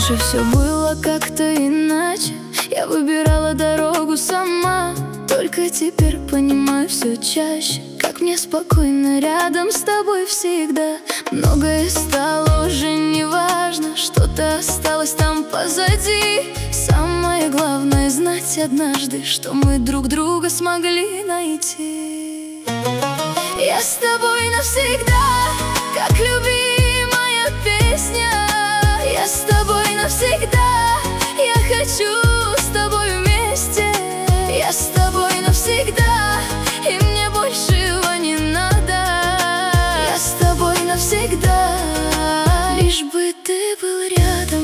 Раньше все было как-то иначе, я выбирала дорогу сама. Только теперь понимаю все чаще, как мне спокойно рядом с тобой всегда. Многое стало уже не важно, что-то осталось там позади. Самое главное знать однажды, что мы друг друга смогли найти. Я с тобой навсегда, как любимая песня. Я с тобой навсегда, я хочу с тобой вместе. Я с тобой навсегда, и мне большего не надо. Я с тобой навсегда, лишь бы ты был рядом.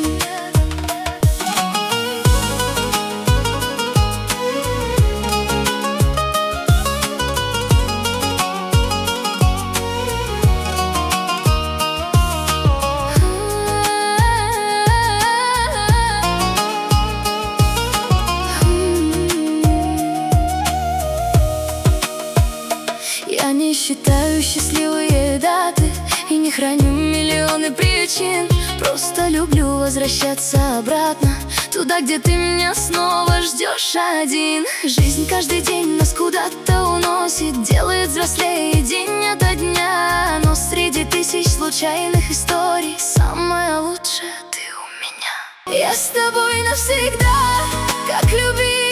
Я не считаю счастливые даты и не храню миллионы причин. Просто люблю возвращаться обратно, туда, где ты меня снова ждешь один. Жизнь каждый день нас куда-то уносит, делает взрослее день ото дня. Но среди тысяч случайных историй самое лучшее ты у меня. Я с тобой навсегда, как любимая.